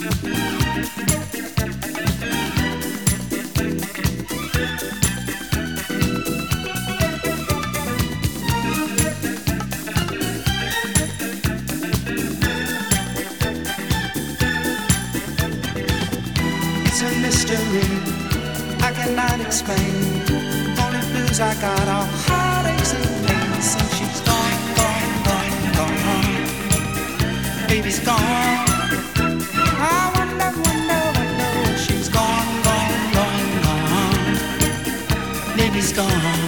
It's a mystery I cannot explain. Only blues I got are heartaches and pains. Since she's gone, gone, gone, gone. Baby's gone. I wonder, wonder, wonder when she's gone, gone, gone, gone. Baby's gone.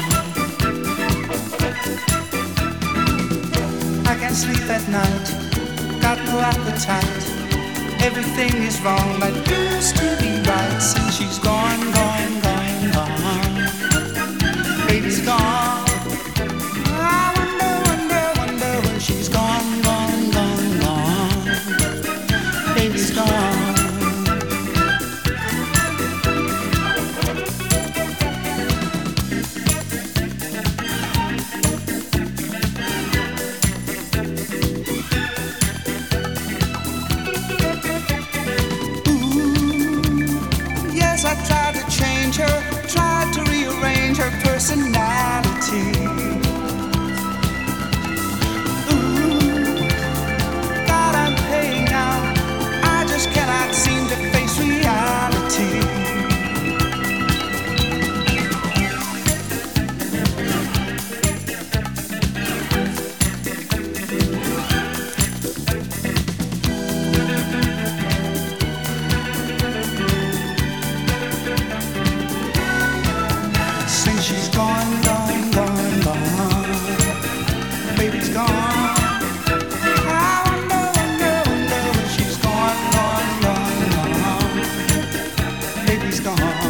I can't sleep at night. Got no appetite. Everything is wrong that used to be right. Since she's gone, gone, gone, gone. Baby's gone. I wonder, wonder, wonder when she's gone, gone, gone, gone. Baby's gone. I tried to change her, tried to rearrange her personality. Ooh, God, I'm paying out. I just cannot seem to face reality. She's gone, gone, gone, gone. Baby's gone. I wonder, wonder, wonder when she's gone, gone, gone, gone. Baby's gone.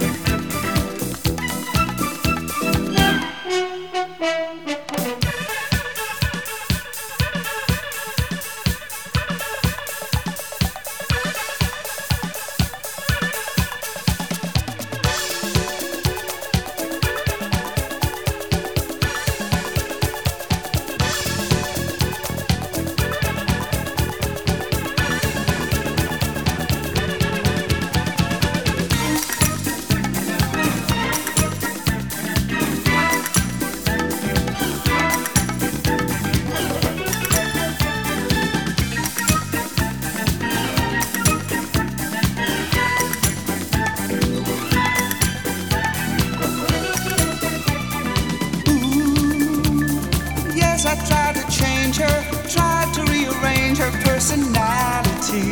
I tried to change her, tried to rearrange her personality.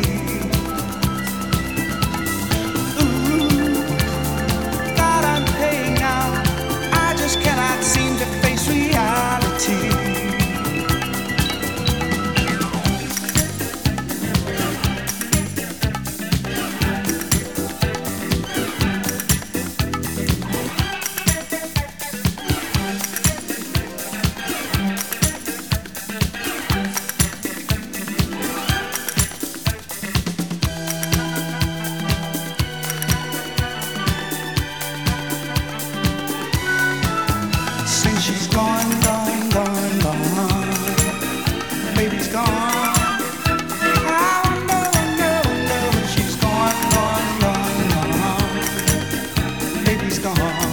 Ooh, God, I'm paying out. I just cannot seem to face reality. She's gone, gone, gone, gone. Baby's gone. I wonder, wonder, wonder when she's gone, gone, gone, gone. Baby's gone.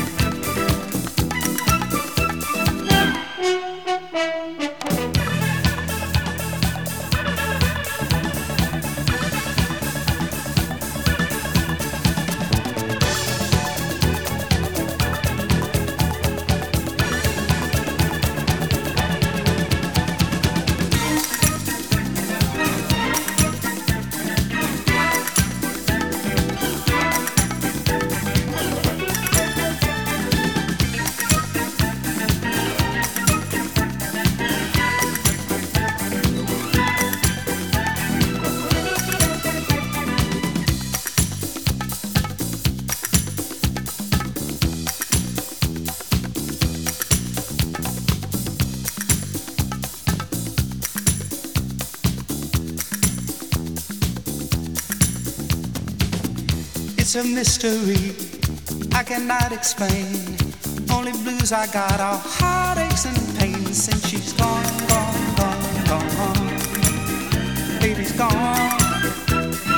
It's a mystery I cannot explain. Only blues I got are heartaches and pains. Since she's gone, gone, gone, gone. Baby's gone.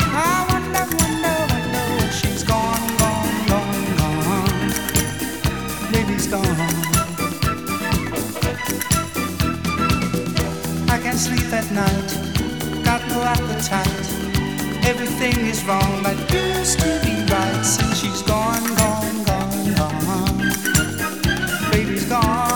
tight. Everything is wrong that used to be right since she's gone, gone, gone, gone. Baby's gone.